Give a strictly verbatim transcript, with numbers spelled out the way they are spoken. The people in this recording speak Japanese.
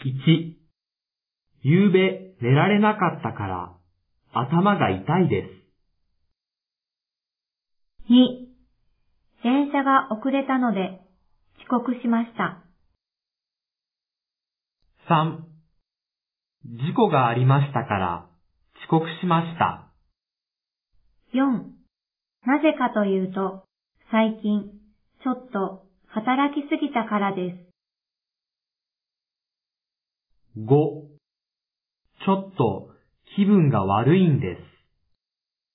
いち、ゆうべ寝られなかったから頭が痛いです。 に、電車が遅れたので遅刻しました。 さん、事故がありましたから遅刻しました。 よん、なぜかというと、最近ちょっと働きすぎたからです。 ご、ちょっと気分が悪いんです。